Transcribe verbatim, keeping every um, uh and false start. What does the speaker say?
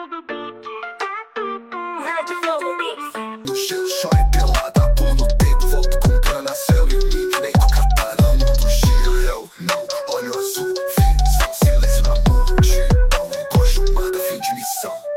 No gelo, chore pelada, pulo no tempo, volto com grana, céu e limite, nem toca para o mundo gira. Eu não olho azul, visão, silêncio na morte, não gosto, manda, fim de missão.